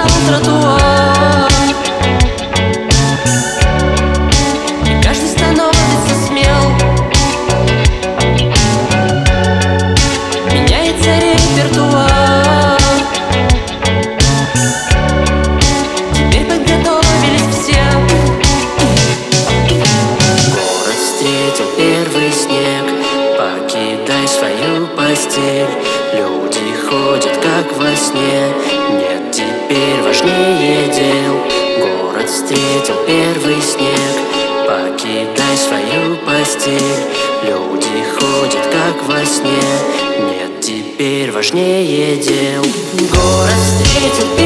переступал тротуар, и каждый становится смел. Меняется репертуар. Теперь подготовились все. Город встретил первый снег, покидай свою постель. Люди ходят как во сне, нет теперь важнее дел. Город встретил первый снег, покидай свою постель. Люди ходят как во сне, нет теперь важнее дел. Город встретил